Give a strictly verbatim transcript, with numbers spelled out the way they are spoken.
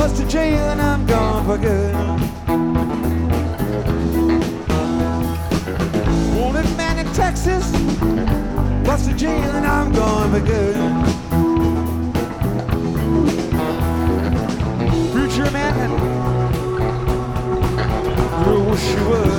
bust to jail and I'm gone for good. Wanted man in Texas, bust to jail and I'm gone for good. Preacher man, I wish you would.